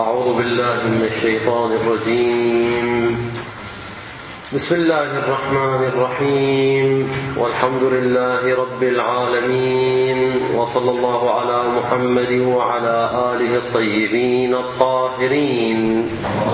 أعوذ بالله من الشيطان الرجيم. بسم الله الرحمن الرحيم، والحمد لله رب العالمين، وصلى الله على محمد وعلى آله الطيبين الطاهرين.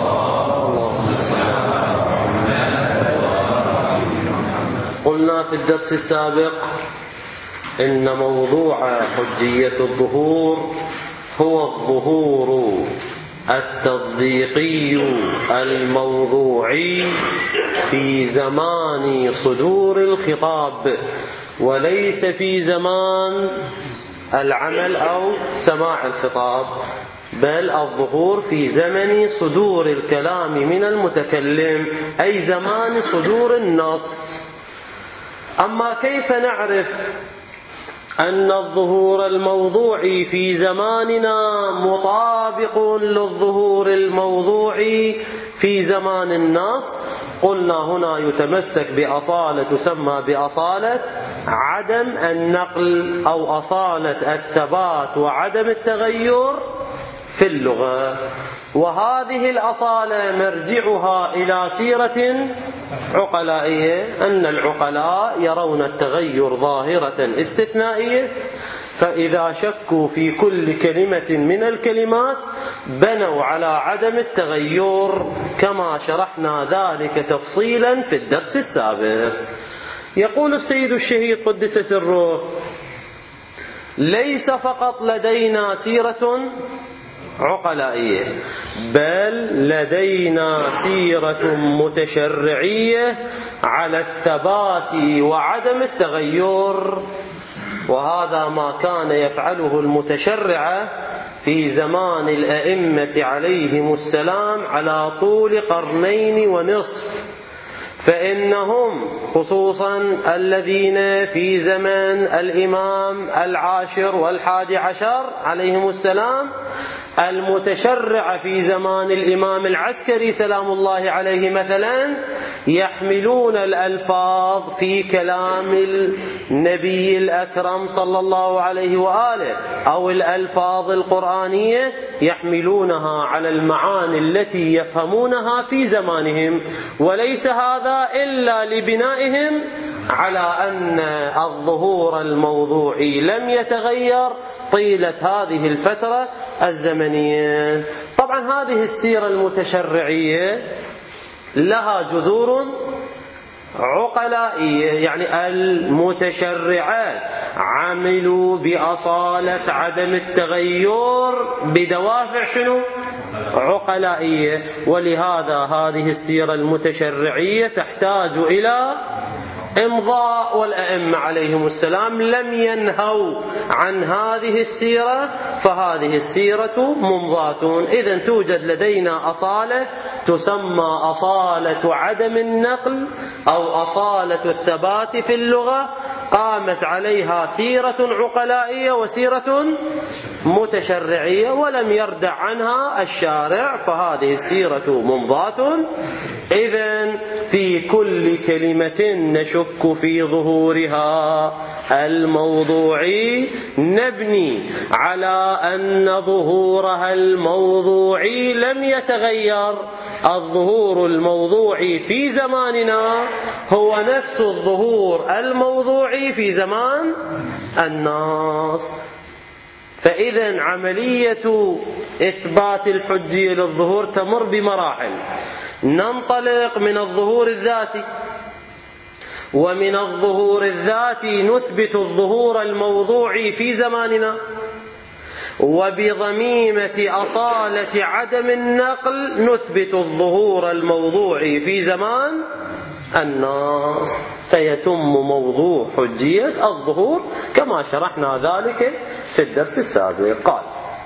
قلنا في الدرس السابق إن موضوع حجية الظهور هو الظهور التصديقي الموضوعي في زمان صدور الخطاب، وليس في زمان العمل أو سماع الخطاب، بل الظهور في زمن صدور الكلام من المتكلم، أي زمان صدور النص. أما كيف نعرف أن الظهور الموضوعي في زماننا مطابق للظهور الموضوعي في زمان النص؟ قلنا هنا يتمسك بأصالة تسمى بأصالة عدم النقل أو أصالة الثبات وعدم التغير في اللغة، وهذه الأصالة مرجعها إلى سيرة عقلائية، أن العقلاء يرون التغير ظاهرة استثنائية، فإذا شكوا في كل كلمة من الكلمات بنوا على عدم التغير، كما شرحنا ذلك تفصيلا في الدرس السابق. يقول السيد الشهيد قدس سره: ليس فقط لدينا سيرة عقلائية، بل لدينا سيرة متشرعية على الثبات وعدم التغير، وهذا ما كان يفعله المتشرع في زمان الأئمة عليهم السلام على طول قرنين ونصف. فإنهم خصوصا الذين في زمن الإمام العاشر والحادي عشر عليهم السلام، المتشرع في زمان الإمام العسكري سلام الله عليه مثلا، يحملون الألفاظ في كلام النبي الأكرم صلى الله عليه وآله أو الألفاظ القرآنية، يحملونها على المعاني التي يفهمونها في زمانهم، وليس هذا إلا لبنائهم على أن الظهور الموضوعي لم يتغير طيلة هذه الفترة الزمنية. طبعا هذه السيرة المتشرعية لها جذور عقلائية، يعني المتشرعات عملوا بأصالة عدم التغير بدوافع شنو؟ عقلائية، ولهذا هذه السيرة المتشرعية تحتاج إلى إمضاء، والأئمة عليهم السلام لم ينهوا عن هذه السيرة، فهذه السيرة ممضاة. إذن توجد لدينا أصالة تسمى أصالة عدم النقل أو أصالة الثبات في اللغة، قامت عليها سيرة عقلائية وسيرة متشرعية، ولم يردع عنها الشارع، فهذه السيرة ممضاة. إذن في كل كلمة نشك في ظهورها الموضوعي نبني على أن ظهورها الموضوعي لم يتغير. الظهور الموضوعي في زماننا هو نفس الظهور الموضوعي في زمان النص. فإذا عملية إثبات الحجية للظهور تمر بمراحل. ننطلق من الظهور الذاتي، ومن الظهور الذاتي نثبت الظهور الموضوعي في زماننا، وبضميمة أصالة عدم النقل نثبت الظهور الموضوعي في زمان النص، فيتم موضوع حجية الظهور كما شرحنا ذلك في الدرس السابق. قال: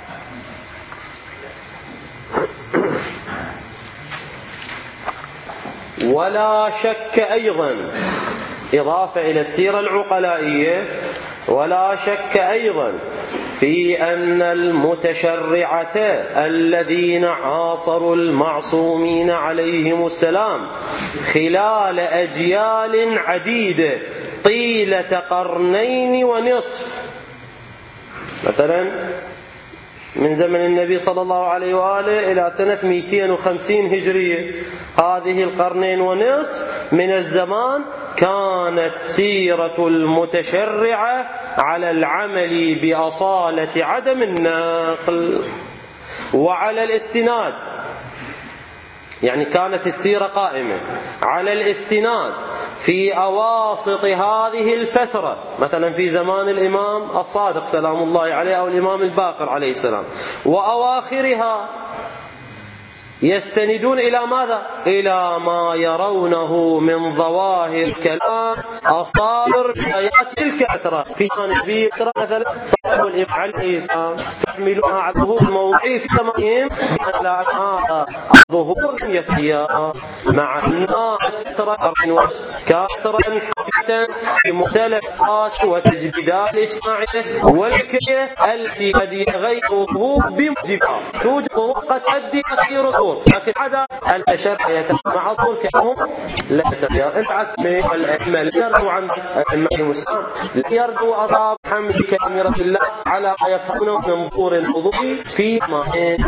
ولا شك أيضا، إضافة إلى السيرة العقلائية، ولا شك أيضا في أن المتشرعة الذين عاصروا المعصومين عليهم السلام خلال أجيال عديدة طيلة قرنين ونصف، مثلا من زمن النبي صلى الله عليه وآله إلى سنة 250 هجرية. هذه القرنين ونصف من الزمان كانت سيرة المتشرعة على العمل بأصالة عدم النقل وعلى الاستناد. يعني كانت السيرة قائمة على الاستناد في أواسط هذه الفترة، مثلا في زمان الإمام الصادق سلام الله عليه أو الإمام الباقر عليه السلام، وأواخرها يستندون إلى ماذا؟ إلى ما يرونه من ظواهر كلام أصابر آيات تلك الفترة. في نبي مثلا صاحب الإمام عليه السلام تحملونها على الظهور الموضعي في زمانهم بأن لا هذا الظهور لم يتيا مع أنها كثرة حقيقة في مختلفات وتجديدات الاجتماعية والفكرية التي قد يغير الظهور بموجبها. توجد وقت تؤدي تغيير الظهور، لكن عدا التشرع مع الظهور كأنهم لا يتغير. العكس من الأئمة يردوا عن الأئمة المسلمين، يردوا أصحاب حمد كلام رسول الله على ما يفهمونه من ظهور الوضوء في ما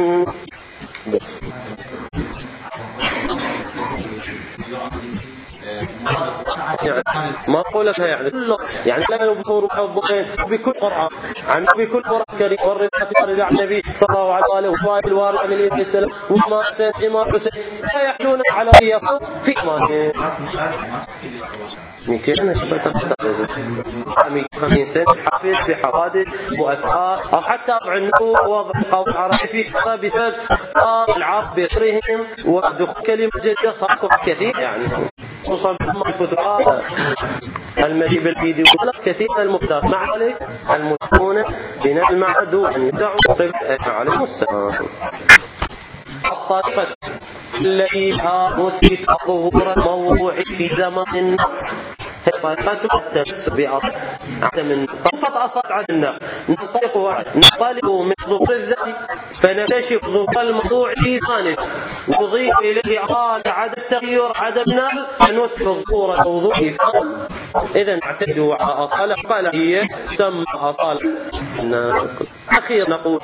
ما قولتها يعني كله، يعني لا يظهر الضوئين بكل قرآن عن بكل قرآن كريم والروايات الواردة عن النبي صلى الله عليه وآله والروايات الواردة عن النبي صلى الله عليه وسلم وما سيد إمام حسين لا يحلون على ضيافه في إيمانه. 250 سنة حافظ في حوادث وأثار، أو حتى عنده وضع قول العربي في كتاب بسبب اختار العرب بغيرهم ودخول كلمة جديدة صارت كثير، يعني خصوصا بما الفتوحات المجيء بالفيديو كثير من المختار مع ذلك المتقون من المعدو أن يدعوا قبل عليهم السلام. الطريقة التي مثبت ظهور الموضوع في زمان النص هي طريقة التمسك بأصل عدم النقل. أصل عدم ننطلق من ظهور الذات فنكتشف ظهور الموضوع في ثاني وضيف إليه عدم التغيير عدم نقل فنثبت ظهور الموضوع في ثاني. إذن اعتدوا على أصالة قال هي تسمى أصالة النقل. أخيرا نقول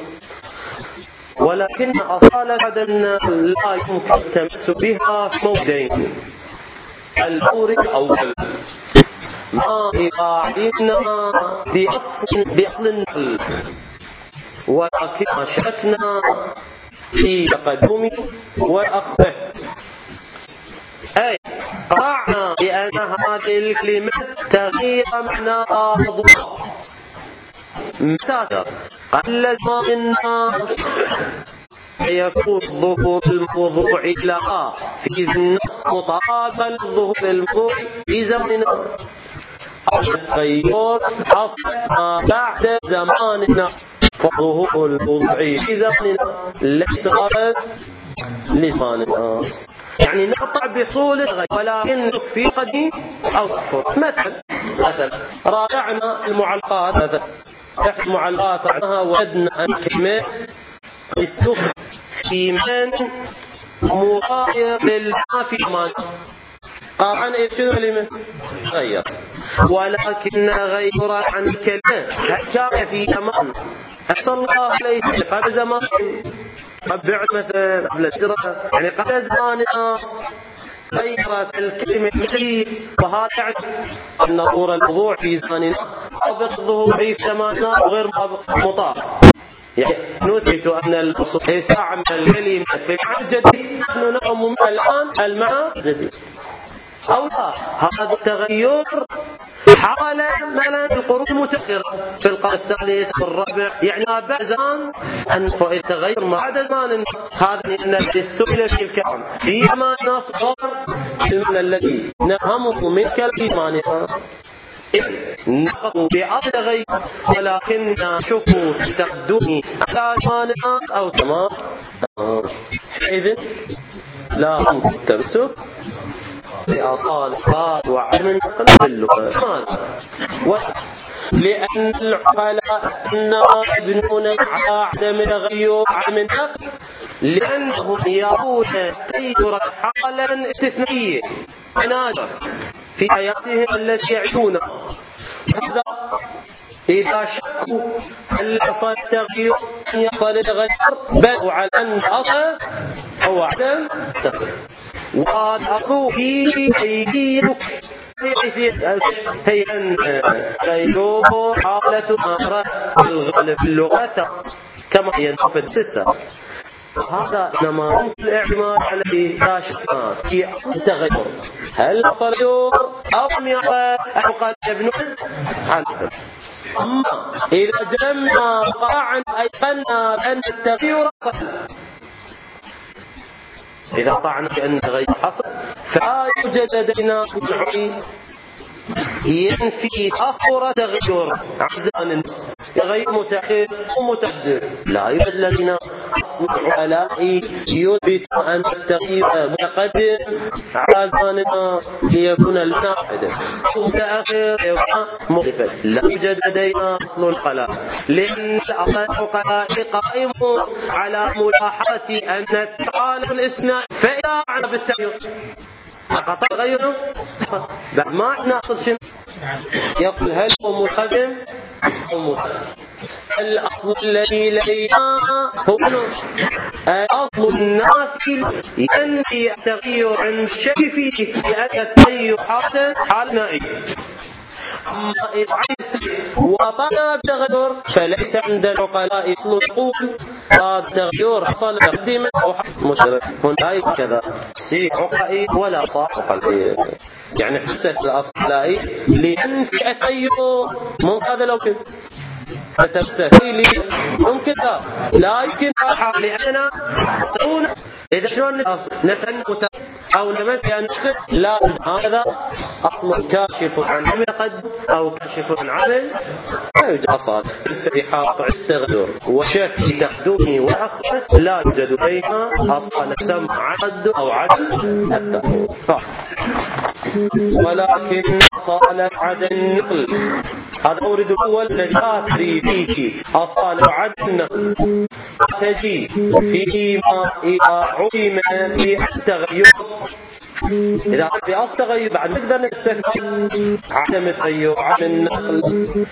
ولكن أصالة عدم النقل لا يمكن التمسك بها في موضعين. الأمر الأول ما إذا علمنا بأصل النقل ولكن شكنا في تقدمه وأخذه، أي قرعنا بأن هذه الكلمة تغيير معناها ضبط متى قل زمان الناس يكون ظهور الموضوع لها في النص مطابقا لظهور الموضوع في زمننا. التغير حصل ما بعد زماننا، فظهور الموضوع في زمننا ليس غير لزماننا، يعني نقطع بحصول الغير ولكن في قديم أو صحر. مثلا راجعنا المعلقات، مثلا إحدى المعلقات عنها وجدنا أن كلمة استخدم في من مغاير للما في زمان. طبعا شنو كلمة غير، ولكن غير عن الكلمة هل كان في زمان صلى الله عليه قبل زمان قبل مثلا قبل الهجرة، يعني قبل زمان الناس غيرت الكلمة مثلي، وهذا يعني أن ظهور الموضوع في زماننا ضابط ظهوره في زماننا غير مطابق. يعني نثبت أن الأصل يستعمل الكلمة في المعنى الجديد، نحن نفهم الآن المعنى الجديد أو لا. هذا التغير حال مثلا القرون المتأخرة في القرن الثالث والرابع، يعني بعد زمان أن التغير ما بعد زمان النص، هذا لأن استعمل في الكلام في زمان النص غير المعنى الذي نفهمه من كلمانها. نقضوا بأصل غير ولكن نشوفوا في تقدمه على زمان الناس أو تمام. إذن لا يمكن التمسك بأصالة وعدم النقل باللغة. لماذا؟ لأن العقلاء يبنون على عدم التغير عدم النقل، لأنهم يرون التغير حالا استثنائيا نادرا في حياتهم التي يعيشونها، هذا إذا شكوا هل حصل التغيير أن يصل الغير بل على أن أصل أو عدم تغيير. والأصل في أيديك هي أن غيره حالة أخرى الغالب اللغة كما ينفذ السلسة. هذا إنما ممكن الاعتماد عليه لا شك في التغير هل حصل أو لم يحصل أو قال ابن عالم. أما إذا جمعنا وقعنا أيقنا بأن التغيير حصل، إذا قعنا بأن التغيير حصل فلا يوجد لدينا مدعي ينفي تأخر تغير عن النص غير متأخر ومتقدم. لا يوجد لدينا أصل علائي يثبت أن التغيير متقدم على زماننا ليكون لنا حدث متأخر يكون مختلفا. لا يوجد لدينا أصل القلاء لأن أصل القلاء قائم على ملاحظة أن التعالى الإثناء فإذا عنا بالتغيير قطع غيره بعد ما عندنا أصل شنو يقول هل هو متقدم أو متأخر. الأصل الذي لدينا هو أصل النافي ينفي التغيير عند الشك فيه لأن التغيير حاصل حال نائي. أما إذا وطلع بتغير فليس عند العقلاء أصل يقول التغيير حصل مقدما أو متأخر. هنا كذا سي عقلائي ولا صاح عقلائي يعني حسة الأصل عقلائي لينفي التغيير ممكن هذا لو كنت فتفسيري ممكن لا يمكن حق لأننا إذا شلون نتن أو نمس نسخ لا هذا أصل كاشف عن عمل أو كاشف عن عمل لا يوجد أصل في حاط التغير وشك تقدمه وأخره لا يوجد بينها أصل نسمى عد أو عدم التغير. ولكن صالة عدم النقل هذا أورد الأول الذي آخري فيه أصالة عدم النقل تجي فيما إذا علم بالتغير. إذا في أصل تغير بعد نقدر نستخدم عدم التغير عدم النقل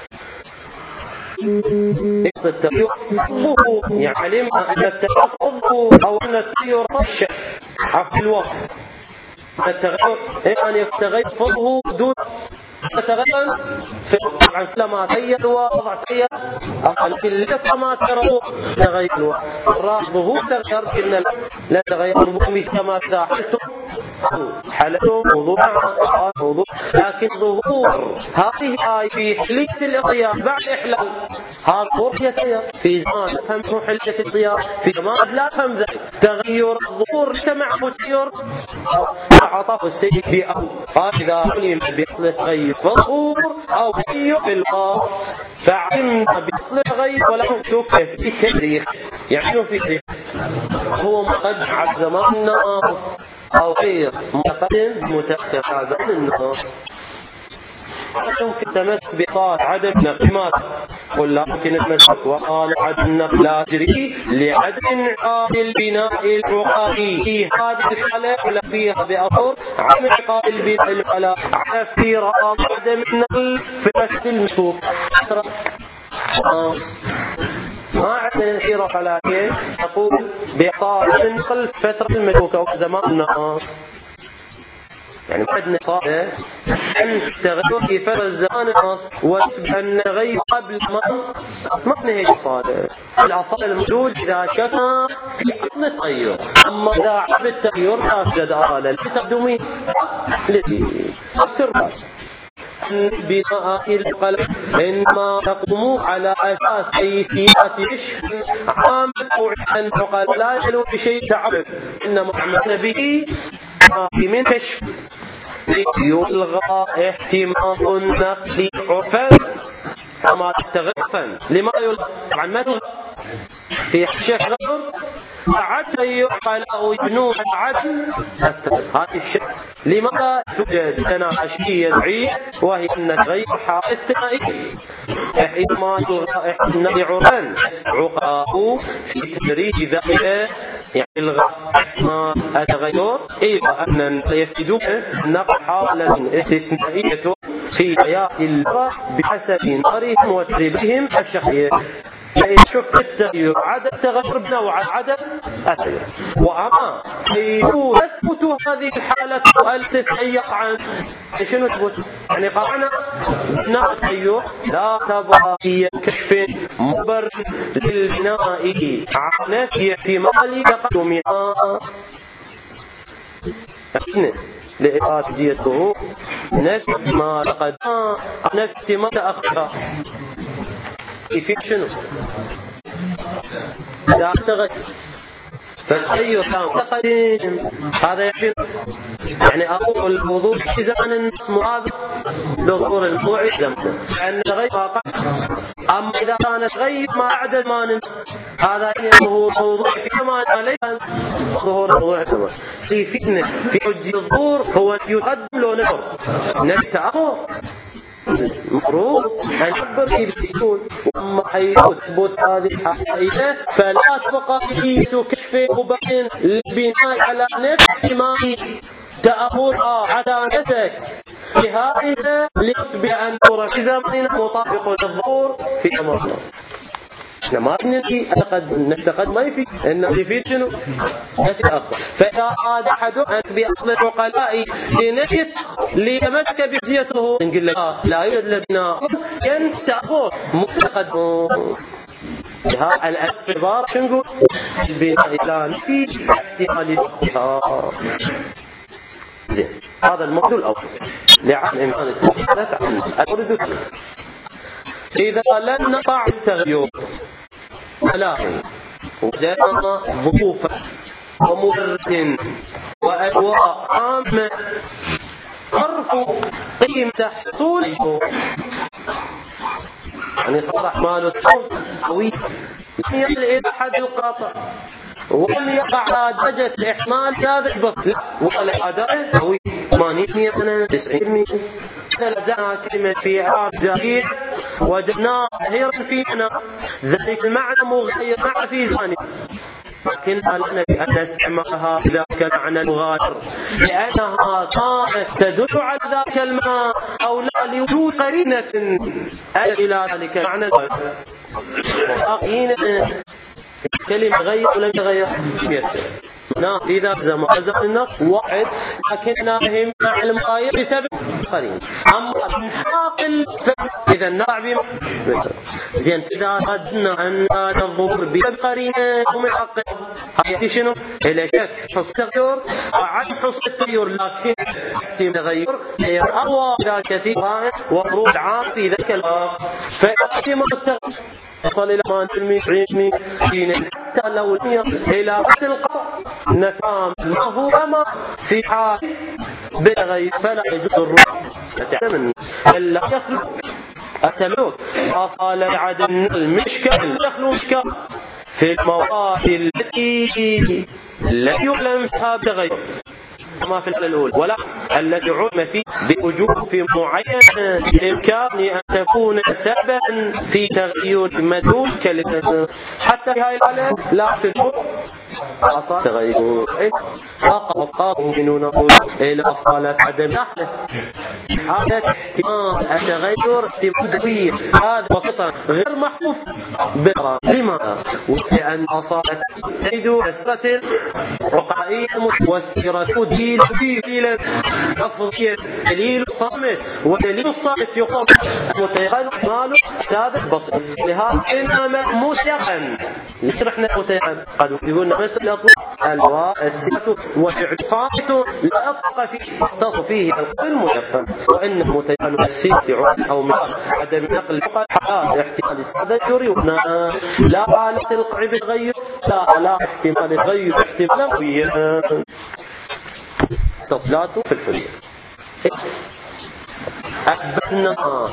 التغير يعني علم أن التغير أو أن التغير صشة في الوقت. التغير أن يتغير فضه دون تغير في كلما تغير ووضع تغير الكلة ما تروا تغير الراحبه تغير إن لا تغير كما تحلتم حلتم وضوع لكن ظهور هذه آية في حلية الإضياء بعد إحلال هذا ظهور يتغير في زمان فهمه حلية الإضياء في زمان لا فهم ذلك تغير الظهور سمع متغير عطف السيد بأو إذا علم بأصل التغير فظهور أو تغير في الواقع فعلمنا بأصل التغير ولم شك في تدريخ يعني في تدريخ هو مقدم على زمان الناس أو غير مقدم متأخر على زمان الناس. يمكن تمسك بصال عدم نقل ماذا قل لا يمكن المسك وقال عدم النقل لا تدري لعدم انعقاد البناء العقائي في هذه الحالة ولا فيها بأثر عدم انعقاد البناء العقائي على افتراء عدم النقل في وقت المشوك ما عندنا سيرة فلاكين تقول بإعطاء النقل فترة المشوكة وزمان الناس يعني بعد نصائح أن تغير في فرق الزمان الناس وأن غير قبل ما نهي صالح الأصل الموجود إذا كان في أصل التغير. أما إذا عب التغير لا توجد آلة لتقدمه التي السر بناء القلب إنما تقوم على أساس كيفيات عشق عام أو عن عقل لا يلو بشيء تعبد إنما عملنا به في من كشف يلغى احتمال النقل عرفا كما تغفا لما يلغى طبعا ما تلغى في حشة غير حتى يعقل أو يبنون عدم هذه الشيء لماذا توجد تناقشية دعية وهي أن غير استثنائي إنما يلغى احتمال عرفا عقاه في تدريج ذلك يعني الغاء التغير إذا أن يسدون نقل حالا استثنائية في آيات الله بحسب نظرهم وتدريبهم الشخصية. فإذا شفت التغير عدم تغير بنوع عدم التغير. وأما يثبت هذه الحالة التتهيق عن شنو تثبت؟ يعني قرأنا بناء التغير لا تبقى في كشف مبرر للبناء عن نفي احتمال تقدمها لإثبات جيته نفي ما تقدم نفي ما تأخر. في شنو؟ لا تغير فالتغير كان تقديم هذا يشير يعني أقول الوضوء إذا النص مقابل لظهور الموضوع زمته لأن الغير واقع. أما إذا كان تغير ما عدد ما ننص هذا يعني ظهور موضوع في زمان عليه ظهور الموضوع زمان. في فتنة في حج الظهور هو يقدم له نظر نتأخر مفروض أن يعبر إذا يكون. وأما يثبت هذه الحقيقة فلا تبقى فيه كشف مبين للبناء على نفس احتمال تأخرها عدالتك لهذه ليثبت أن نور في زمننا مطابق للظهور في أمر الناس. احنا ما نعتقد ما يفيد انه يفيد شنو؟ نفي اخر. فاذا اراد احد ان باصل العقلاء لنفي ليتمسك بحجيته نقول له لا يوجد لدينا ينتهوا متقدم. هذا الاعتبار شنو نقول؟ البناء الى نفي احتمال دخولها. زين هذا الموضوع الاول لعن انسان التثبيت عن المورد. إذا لم نقع التغير ولكن وجدنا ظروفا ومبررات وأجواء عامة ترفع قيمة حصوله يعني صار أحماله قوي لم يصل إلى حد القطع ولم يقع درجة الإحمال ثابت بس لا ولا أداء قوي 80% 90%. لجأنا كلمة في إعراب جديد وجدناه ظاهرا في معنى ذلك المعنى مغير مع في زمانه لكنها لنا بأن نستعملها ذاك المعنى المغاير لأنها كانت تدل على ذاك المعنى أو لا لوجود قرينة إلى ذلك المعنى قرينة كلمة غير ولم يتغير نعم إذا زمن النص واحد لكننا هم المغاير بسبب قرين. أما انحاق الفعل إذا نقع بما زين إذا أردنا أن نظهر بسبب قرينة ومن حق هاي شنو؟ إلى شك حصل التغير وعن حصل التغير لكن احتمال تغير هي أقوى ذا كثيرا وخروج عام في ذاك الوقت فاحتمال التغير يصل إلى 80% حتى لو لم يصل إلى القطع نتام ما هو كما في حال بتغير فلا يجوز الرجوع تعلم إلا يخلق التملك أصال عدم المشكل يخلق مشكل في المواد التي لا يعلم فيها بتغير كما في الحالة الأولى ولا التي علم فيه بوجود في معين بإمكان أن تكون سببا في تغيير مدلول كلمة حتى في هذه الحالة لا تجوز أصالة تغير فقط ممكن نقول إلى أصالة عدم نحله حالة احتمال التغير احتمال كبير هذا بسيطا غير محفوظ بالقرآن. لماذا؟ لأن أصالة تجد كسرة رقائية والسيرة دليل أفضية دليل الصامت ودليل الصامت يقوم متيقن احتماله ثابت بسيط. لهذا إنما متيقن نشرحنا متيقن قد يقولنا مثل الأطلاق الواء السيرة وفعل صامت لا أطلق فيه يختص فيه القول المتيقن وإن متيقن السيرة أو من عدم نقل حالات احتمال التغير لا حالة القعب الغير لا احتمال الغير احتمال قوية تفصيلاته في الحلية. أثبتنا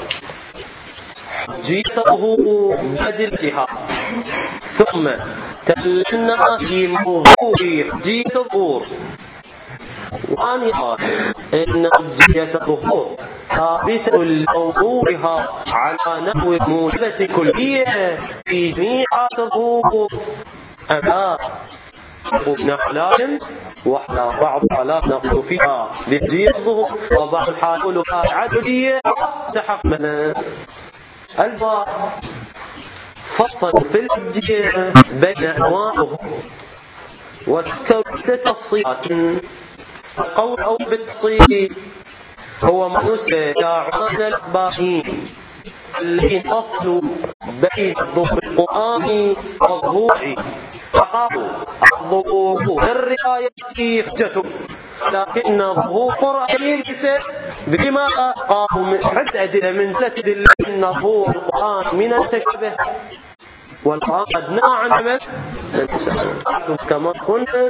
حجيته بدلتها ثم تكلمنا في موضوع حجية الظهور وأن قال إن حجية الظهور ثابتة لموضوعها على نحو موجبة كلية في جميع الظهور أما ابن حلال وحدة بعضها لا نقول فيها بحجية الظهور، وبعض الحالة عددية تحققنا. الباب فصل في الحجية بين أنواع الظهور وذكر تفصيلات. القول أو بالتفصيل هو ما نسبة إلى عنوان الأخباريين الذين فصلوا بين الظهور القرآني والظهور، فقالوا الظهور للرواية حجة، لكن الظهور القرآني ليس بما قالوا من حد أدلة من تدل أن الظهور القرآن من التشابه، والقرآن قد نهى عن عمل كما كنا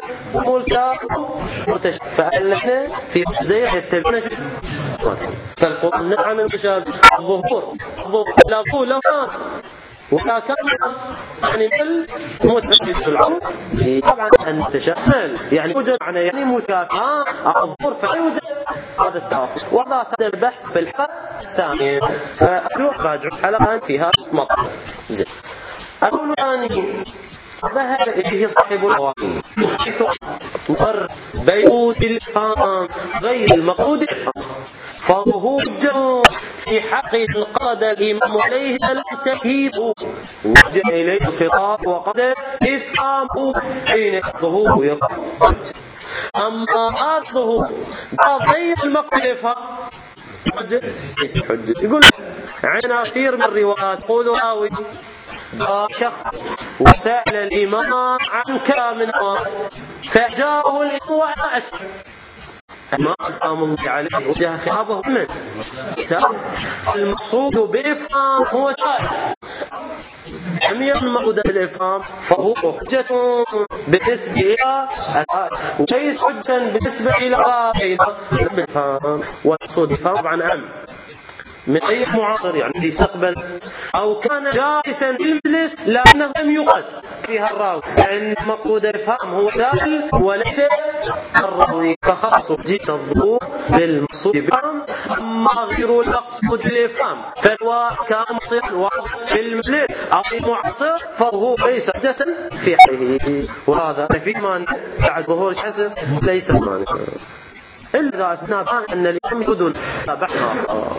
فألفنا في زي يتبعنا فالقرآن نهى عن المتشابه. الظهور لا طول له ولا كان يعني متعدد في العرض طبعا أن تشمل يعني يوجد معنى يعني مكافأة الظهور فلا يوجد هذا التعافي، وهذا البحث في الحلقة الثانية، فأروح راجع حلقة في هذا المطلب. زين القول الثاني ذهب إليه صاحب القوانين حيث مر بيوت الإفهام غير المقصود الإفهام، فظهور في حق قاد الإمام عليه التأكيد وجه إليه الخطاب وقد إفهامه حين الظهور يقول. أما الظهور غير المقصود الإفهام ليس حجة. يقول عناصير من الروايات يقول راوي شخص وسأل الإمام عن كلام من فجاءه الإمام وأسأل ما سلام الله عليه وجه خطابه من المقصود بإفهام هو سائل لم ينمد الإفهام فهو حجة بالنسبة إلى وليس حجة بالنسبة إلى الإفهام، والمقصود إفهام طبعا أهم من أي معاصر يعني في استقبل أو كان جالسا في المجلس لكنه لم يقعد فيها الراوي، لأن مقصود الإفهام هو سائل وليس الراوي، فخص جيت الظهور للمقصود الإفهام. أما غير المقصود الإفهام فهو كان مصير في المجلس أو معاصر فهو ليس حجة في حقه، وهذا في ما بعد ظهور حسب ليس مانع إلا إذا أثناء أن الإمام يدل بحثها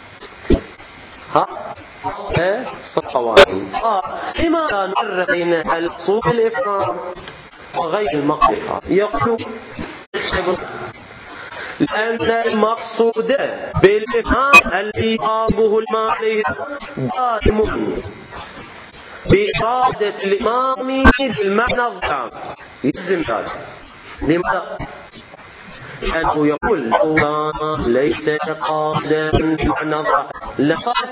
صفواني. لماذا نفرق بين المقصود الإفهام وغير المقصود الإفهام؟ يقول لأن المقصود بالإفهام الذي يصابه الماء عليه دائم بإرادة الإمام بالمعنى الظاهر يلزم ذلك. لماذا؟ لأنه يقول لو كان ليس قاصدا بمعنى الظاهر لقد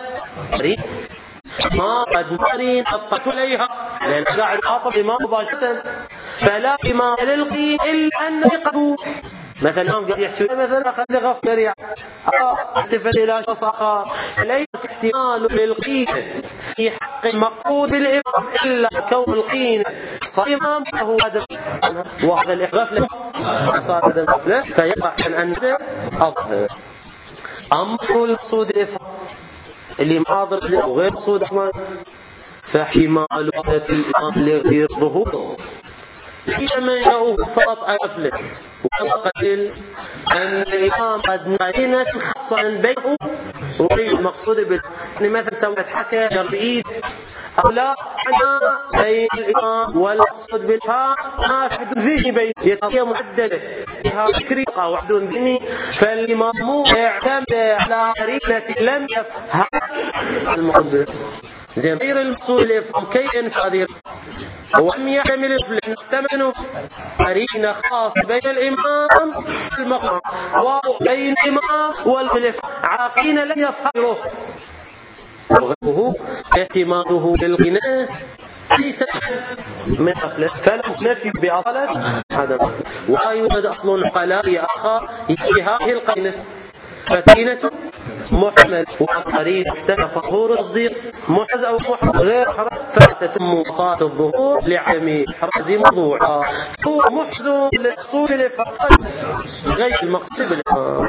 ما قد مرين أبقت إليها لأن قاعد أعطب إمام مباشرة فلا إمام للقي إلا أن يقبوا مثلا الإمام قاعد يحكي مثلا خلي غفر يعني احتفل إلى شخص آخر ليس احتمال للقي في حق المقصود بالإمام إلا كون القين صار إمام فهو هدف، وهذا الإحغاف صار هدف فيقع أن أظهر. أما المقصود الإفهام اللي معاضر وغير مقصود أحمد فاحتمال وقت الإمام لغير ظهور حينما يجاءه فقط أفله وقتل أن الإمام قد نعينة خاصة بينه وبين المقصود يعني مثلا سويت حكى جربئيد أو لا أنا بين الإمام والمقصود بالفهم ما تحدث ذهني بين يتطيع معدلة فيها فكري وعد ذهني، فالإمام يعتمد على قرينة لم يفهم المقصود زين غير المقصود الإفهام كيف ينفذ ولم يحتمل لأن احتملوا قرينة خاص بين الإمام والمقام وبين الإمام والخليفة عاقين لم يفهمه وغيره اعتماده بالغناء ليس من أفله فلم نفي بأصالة هذا ولا يوجد أصل عقلائي آخر في هذه القرينة فقرينة محمل وقرين احتمل ظهور التصديق محز أو محرز غير حرز فتتم صلاة الظهور لعدم حرز موضوعها هو محز للحصول لفقد غير المقصود بالإمام.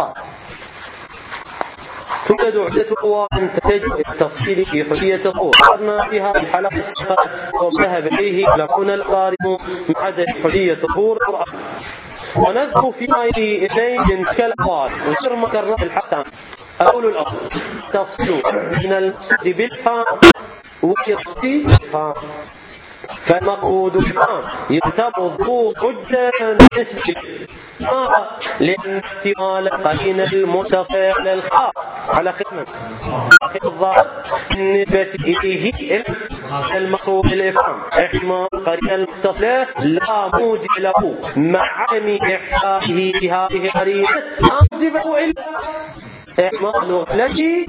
توجد عدة قوائم تتجه التفصيل في حجية الظهور قرنا فيها الحلقة السابقة وذهب إليه لقنا القارئ من عدم حجية الظهور ونذكر فيما يلي اثنين كالأقوال وغير ما ذكرنا الحتى أقول الأصل تفصيل من المقصود بالفهم والإرتفاع. فالمقصود بالفهم يعتبر ظهور حجة نسبية لأن احتمال قرين المتصل على الخاء على خدمة الظاهر بالنسبة إليه المقصود بالإفهام احتمال قرين المتصل لا موجب له مع عدم إحيائه بهذه القرينة أنزبه إلا إحمال التي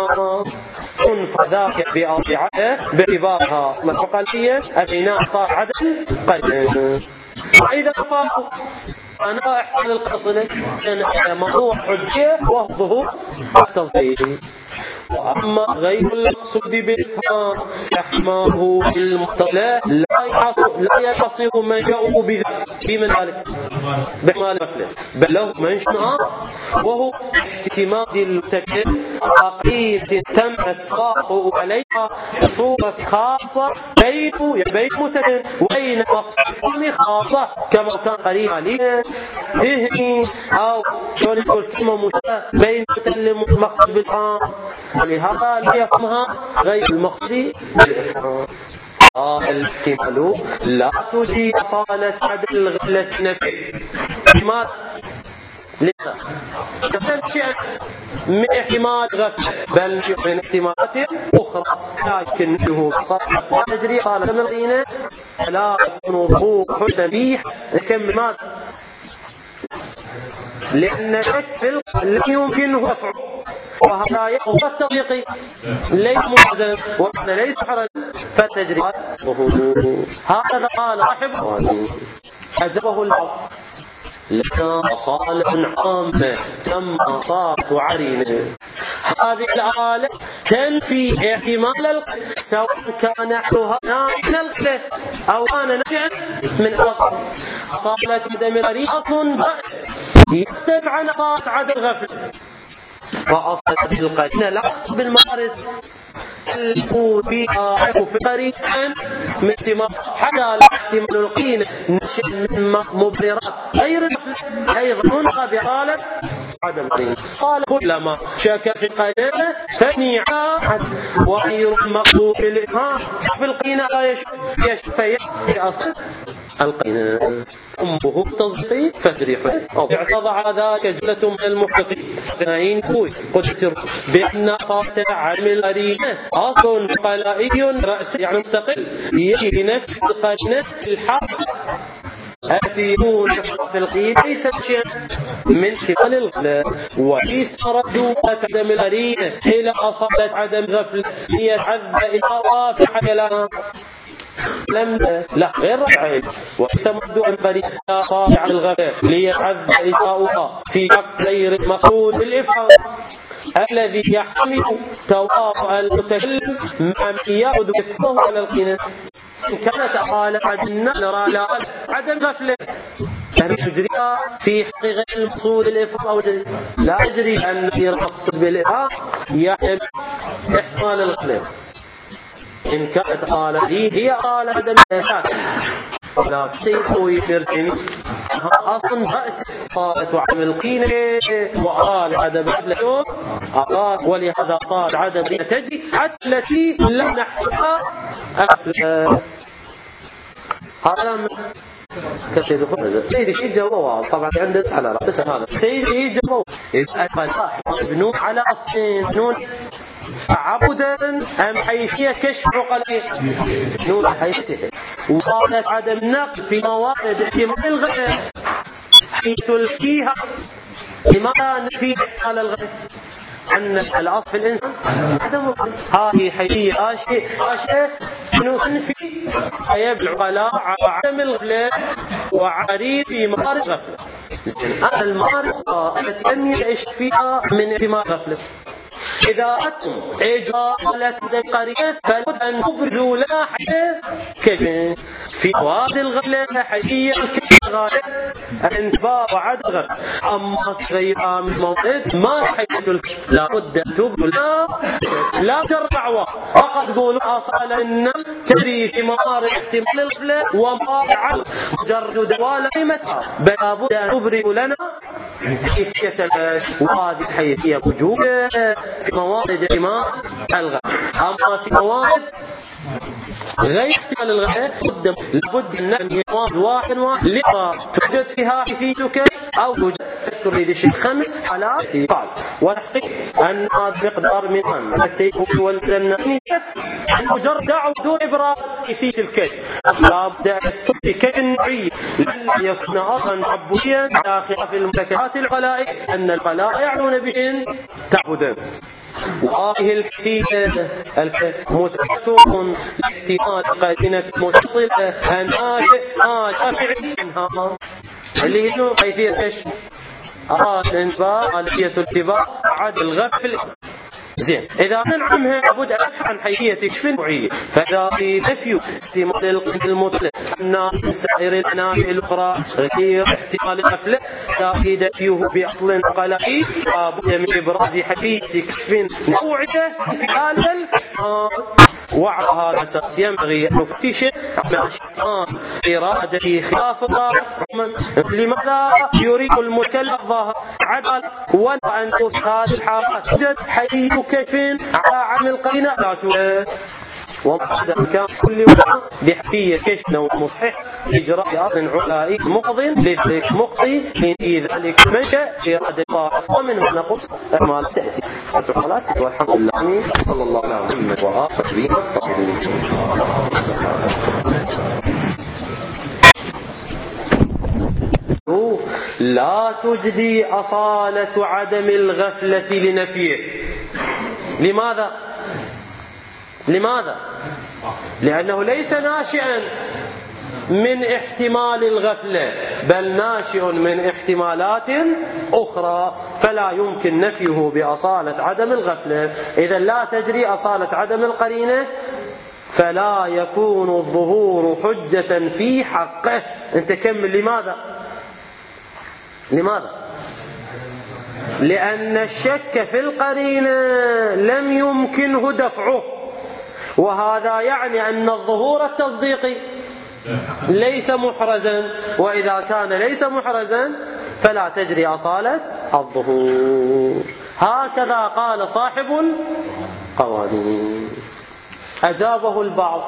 فذاك بأربعته باعتبارها مسبقية البناء صار عدل قرين. وإذا فاقوا أنا أحمل القصد كان موضوع حجية وهو ظهور التصديق. وأما غير المقصود بالإفهام إحماله بالمتصل لا يحصل من جاءه بمن ذلك بإحمال مثله بل له منشأ وهو اعتماد المتكلم قرينة تم التوافق عليها بصورة خاصة بين المتكلم وبين مقصود خاصة كما كان قريب عليه ذهني أو شلون يقول كلمة مشابهة بين المتكلم والمقصود بالإفهام ولهذا لا يفهمها غير المقصود بالإفهام. الاحتمال لا تجي أصالة عدل الغلة نفي. لماذا؟ لسه كسب شيء من احتمال غفلة بل من احتمالات أخرى لكنه صار تجري صالة من الغينة لا يكون ظهور حجة لكن ماذا؟ لأن شك في لا يمكنه رفعه وهذا يقضى التطبيقي ليس مجزم وهذا ليس حرج فالتجري هكذا قال رحمه أجره البعض لنا أصالة عامة تم صارت عرينة. هذه الآلة تنفي احتمال سواء كان نحوها من الغفلة أو كان نشأ من الغفلة. أصالة عدم القرين أصل يختلف عن أصالة عدم الغفلة. وأصالة القرين لا تقبل المعارض الفور فيها في طريق من احتمال حتى لا احتمال القين نشأ من مبررات غير الغفلة أيضا منها بقالة عدم القين. قال كلما شك في القرينة فنيعا وغير المقصود بالإفهام في القرينة لا يشك في أصل القرينة أمه تصديق فجريحه أو اعتضع ذاك جلة من المحققين فإن قدسر بأن صارت علم القرينة أصل قلائي رأس يعني مستقل يجي نفس القرينة في الحق التي يكون في القيد ليس شيء من احتمال الغفلة وليس ردوا عدم القرينة إلى أصابة عدم غفلة يتعذب إلى وافحة لها لم لا غير رجعين وليس مردوا عن قرينة صالح الغفلة ليتعذب إلى في حق غير المقصود بالإفهام الذي يحمل تواطؤ المتكلم مع من يعد إثمه على القينة. إن كانت أقالة عدم غفلة يعني تجريها في حق غير المقصود الإفهام أو لا يجري أن غير المقصود بالإفهام يحمل احتمال الغفلة. إن كانت أقالة هي أقالة عدم غفلة لا تيقوا يمرتني أصلا رأس صارت وعمل القينة وقال عدم غفلة أقال ولهذا صار عدم تجي حتى التي لم نحقها غفلة. هذا كسيد خبز سيدي شيء جواب طبعا عنده على بس هذا سيدي جواب يبنون على أصلين نون عبدا أم حيثية كشف عقلية نون حيثية وقالت عدم نقل في موارد احتمال الغير حيث فيها لماذا نفي على الغير أن الأصل في الإنسان عدم هذه حيثية أشياء ننفي أيب العقلاء على عدم الغفلة وعريف في موارد غفلة. أنا الموارد التي لم يعيش فيها من احتمال غفلة إذا أتم إجالة قرية فلابد أن تبرزوا لها حيث كشف في مواد الغفلة حيثية الكشف غاية الانتباه وعد غفلة. أما في غيرها من موارد ما حيث الكشف لابد أن تبرزوا لها لا ترعوى فقط تقولوا أصالة إن تدري في موارد احتمال الغفلة ومواقع مجرد دوالة قيمتها، بل لابد أن تبرئ لنا حيثية وهذه الحيثية موجودة في موارد احتمال الغفلة. أما في موارد غير احتمال الغفلة لابد أن نعمل موارد واحد لقى توجد فيها حيثيتك أو توجد تريد شيء 5 حالات. قال ونحقق أن هذا مقدار من السيف والجنة مجرد دعوة إبراز حيثية الكيف، لابد أن يستطيع كيف النوعية لن يكون أصلا عبوديا داخل في المتكات الخلائق أن الخلائق يعنون بهن تعبدا. وهذه الحيثية متأثر لاحتمال قرينة متصلة ناشئ عنها اللي هي حيثية ايش؟ الانتباه آلية الانتباه عد الغفل. زين، إذا ننعمها لابد أن نبحث عن حيثية كشف النوعية. فإذا في نفي احتمال القيد المطلق أن سائر الأناشئ الأخرى غير احتمال الغفلة، إذا في نفيه بأصل قلعي لابد من إبراز حيثية كشف نوعية في هذا الاحتمال. وعلى هذا الأساس ينبغي أن نفتش مع احتمال إرادة خلاف الظاهر. لماذا يريد المكلف ظاهر عدالة ولا أن تؤخذ هذه الحالات توجد حيث كيف على عمل قرينة لا توجد. وبعد كان كل وضع بحثية كيف نوع مصحح إجراء أصل علائي مقض لذلك مقضي في ذلك منشأ إرادة الله. ومن هنا نقول أعمال تأتي الحالات. والحمد لله صلى الله عليه وسلم وآخر لا تجدي أصالة عدم الغفلة لنفيه. لماذا؟ لأنه ليس ناشئا من احتمال الغفلة بل ناشئ من احتمالات أخرى، فلا يمكن نفيه بأصالة عدم الغفلة. إذا لا تجري أصالة عدم القرينة فلا يكون الظهور حجة في حقه. انت كمل. لماذا؟ لأن الشك في القرينة لم يمكنه دفعه، وهذا يعني أن الظهور التصديقي ليس محرزا، وإذا كان ليس محرزا فلا تجري أصالة الظهور. هكذا قال صاحب القوانين. أجابه البعض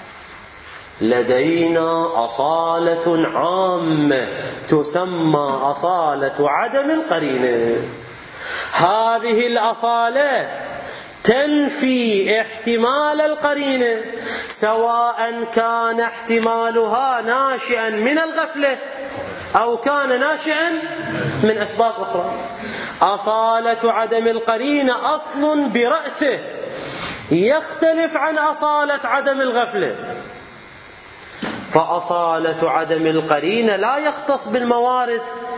لدينا أصالة عامة تسمى أصالة عدم القرينة. هذه الأصالة تنفي احتمال القرينة سواء كان احتمالها ناشئا من الغفلة أو كان ناشئا من أسباب أخرى. أصالة عدم القرينة أصل برأسه يختلف عن أصالة عدم الغفلة. فأصالة عدم القرينة لا يختص بالموارد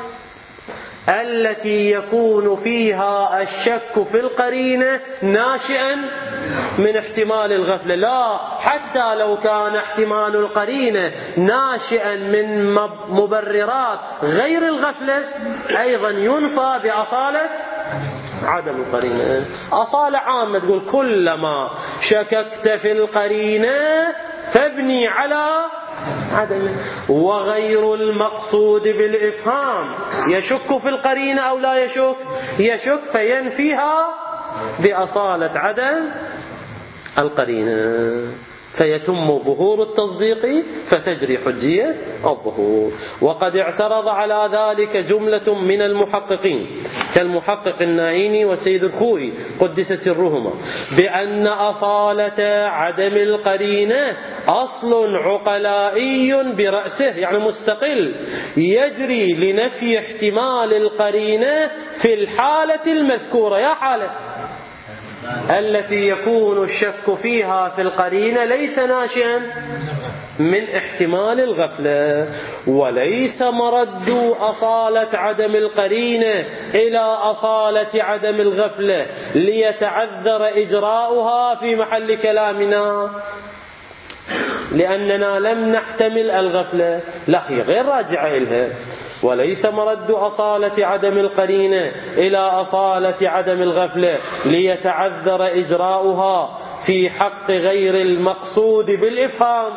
التي يكون فيها الشك في القرينة ناشئا من احتمال الغفلة، لا، حتى لو كان احتمال القرينة ناشئا من مبررات غير الغفلة أيضا ينفى بأصالة عدم القرينة. أصالة عامة تقول كلما شككت في القرينة فابني على عدم. وغير المقصود بالإفهام يشك في القرينة أو لا يشك فينفيها بأصالة عدم القرينة، فيتم ظهور التصديق فتجري حجية الظهور. وقد اعترض على ذلك جملة من المحققين كالمحقق النائيني والسيد الخوئي قدس سرهما بأن أصالة عدم القرينة أصل عقلائي برأسه، يعني مستقل يجري لنفي احتمال القرينة في الحالة المذكورة. يا حالة التي يكون الشك فيها في القرينة ليس ناشئا من احتمال الغفلة، وليس مرد أصالة عدم القرينة إلى أصالة عدم الغفلة ليتعذر إجراؤها في محل كلامنا لأننا لم نحتمل الغفلة. لا، هي غير راجعة إلها. وليس مرد أصالة عدم القرينة إلى أصالة عدم الغفلة ليتعذر إجراؤها في حق غير المقصود بالإفهام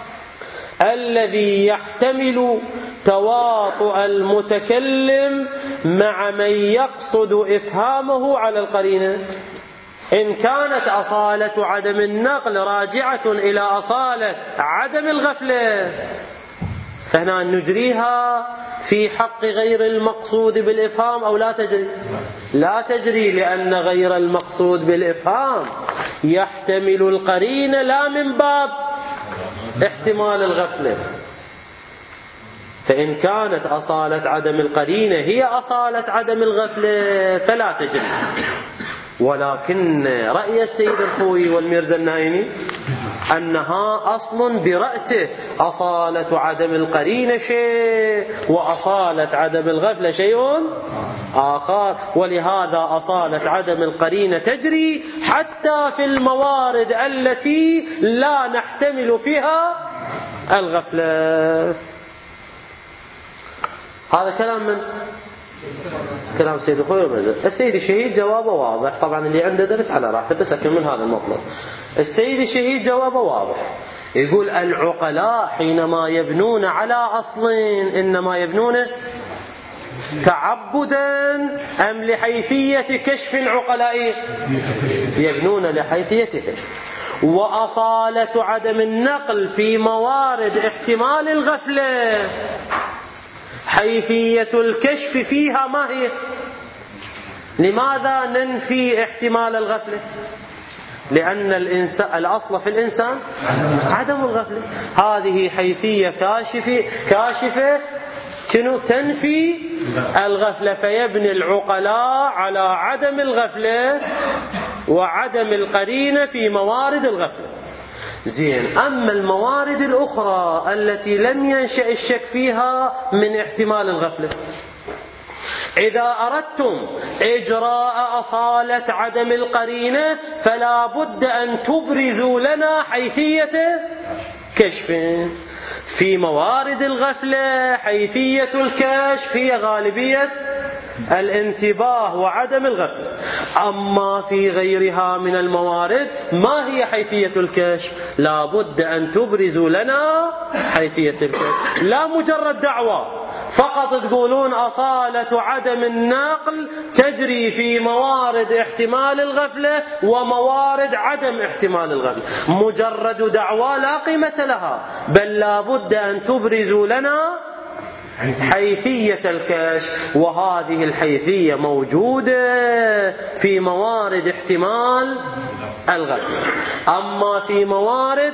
الذي يحتمل تواطؤ المتكلم مع من يقصد إفهامه على القرينة. إن كانت أصالة عدم النقل راجعة إلى أصالة عدم الغفلة فهنا نجريها في حق غير المقصود بالإفهام أو لا تجري؟ لا تجري، لأن غير المقصود بالإفهام يحتمل القرينة لا من باب احتمال الغفلة. فإن كانت أصالة عدم القرينة هي أصالة عدم الغفلة فلا تجري. ولكن رأي السيد الخوئي والميرزا النائمي أنها أصل برأسه، أصالة عدم القرينة شيء وأصالة عدم الغفلة شيء آخر، ولهذا أصالة عدم القرينة تجري حتى في الموارد التي لا نحتمل فيها الغفلة. هذا كلام من؟ كلام السيد الخوئي والميرزا. السيد الشهيد جوابه واضح، طبعا اللي عنده درس على راحته، بس أكمل هذا المطلب. السيد الشهيد جوابه واضح، يقول العقلاء حينما يبنون على أصل إنما يبنون تعبدا أم لحيثية كشف عقلائي؟ يبنون لحيثية كشف. وأصالة عدم النقل في موارد احتمال الغفلة حيثية الكشف فيها ما هي؟ لماذا ننفي احتمال الغفلة؟ لأن الأصل في الإنسان عدم الغفلة. هذه حيثية كاشفة شنو؟ تنفي الغفلة. فيبني العقلاء على عدم الغفلة وعدم القرينة في موارد الغفلة. زين، أما الموارد الأخرى التي لم ينشأ الشك فيها من احتمال الغفلة، إذا أردتم إجراء أصالة عدم القرينة فلا بد أن تبرزوا لنا حيثية كشف. في موارد الغفلة حيثية الكشف هي غالبية الانتباه وعدم الغفلة. أما في غيرها من الموارد ما هي حيثية الكشف؟ لا بد أن تبرزوا لنا حيثية الكشف، لا مجرد دعوة فقط تقولون أصالة عدم النقل تجري في موارد احتمال الغفلة وموارد عدم احتمال الغفلة. مجرد دعوة لا قيمة لها، بل لا بد أن تبرزوا لنا حيثية الكشف، وهذه الحيثية موجودة في موارد احتمال الغفلة. أما في موارد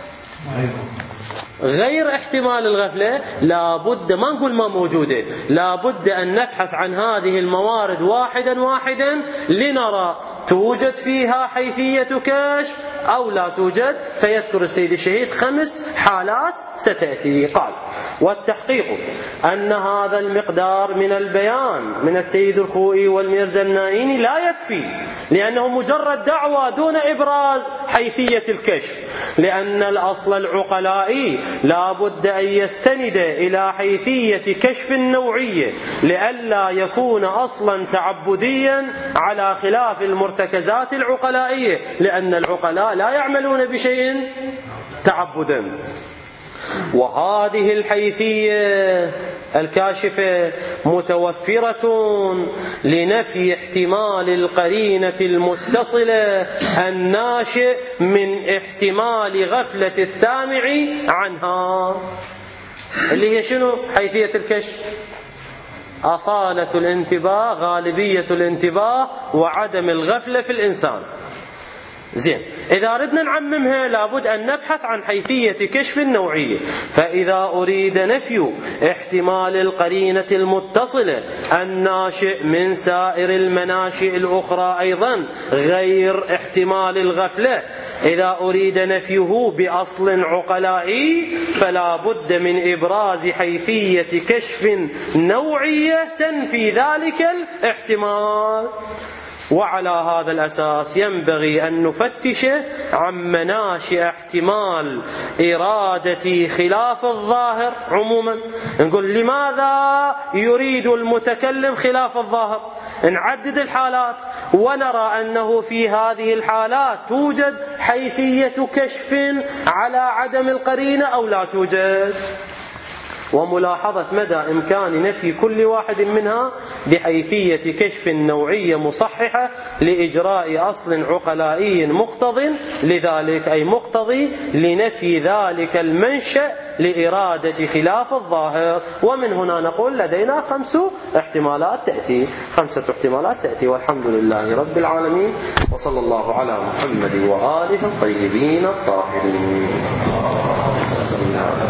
غير احتمال الغفلة لا بد، ما نقول ما موجودة، لا بد أن نبحث عن هذه الموارد واحدا واحدا لنرى توجد فيها حيثية كشف أو لا توجد. فيذكر السيد الشهيد 5 حالات ستأتي. قال: والتحقيق أن هذا المقدار من البيان من السيد الخوئي والميرزا النائمي لا يكفي، لأنه مجرد دعوة دون إبراز حيثية الكشف، لأن الأصل العقلائي لا بد أن يستند إلى حيثية كشف نوعية لئلا يكون أصلا تعبديا على خلاف المرتكزات العقلائية، لأن العقلاء لا يعملون بشيء تعبدا. وهذه الحيثية الكاشفة متوفرة لنفي احتمال القرينة المتصلة الناشئ من احتمال غفلة السامع عنها، اللي هي شنو؟ حيثية الكشف، أصالة الانتباه، غالبية الانتباه، وعدم الغفلة في الإنسان. زين، إذا أردنا نعممها لابد أن نبحث عن حيثية كشف النوعية. فإذا أريد نفي احتمال القرينة المتصلة الناشئ من سائر المناشئ الأخرى أيضا غير احتمال الغفلة، إذا أريد نفيه بأصل عقلائي فلا بد من إبراز حيثية كشف نوعية تنفي ذلك الاحتمال. وعلى هذا الأساس ينبغي أن نفتش عن مناشئ احتمال إرادة خلاف الظاهر عموما. نقول لماذا يريد المتكلم خلاف الظاهر؟ نعدد الحالات ونرى أنه في هذه الحالات توجد حيثية كشف على عدم القرينة أو لا توجد، وملاحظة مدى إمكان نفي كل واحد منها بحيثية كشف نوعية مصححة لإجراء أصل عقلائي مقتض لذلك، أي مقتضي لنفي ذلك المنشأ لإرادة خلاف الظاهر. ومن هنا نقول لدينا 5 احتمالات تأتي، والحمد لله رب العالمين، وصلى الله على محمد وآله الطيبين الطاهرين.